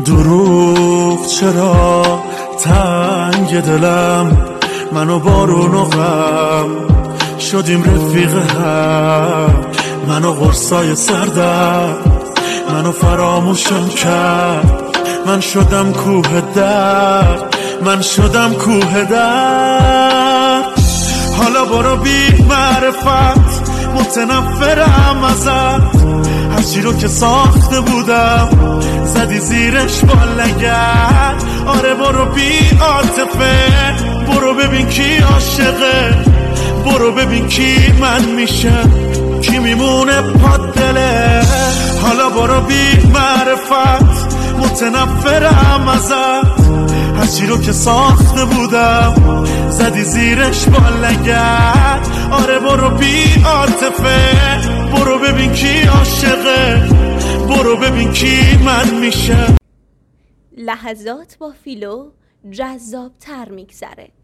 دروغ چرا تنگ دلم، منو بارون و غم شدیم رفیق هم، منو قرصای سردم منو فراموشم کرد، من شدم کوه درد، من شدم کوه درد. حالا برو بی معرفت، متنفرم ازت، هرچی رو که ساخته بودم زدی زیرش با لگد. آره برو بی عاطفه، برو ببین کی عاشقه، برو ببین کی من میشه، کی میمونه پاد دله. حالا برو بی معرفت، متنفرم ازت، هرچی رو که ساخته بودم زدی زیرش با لگد. آره برو بی عاطفه، برو ببین کی عاشقه، برو ببین کی من میشه. لحظات با فیلو جذاب تر میگذره.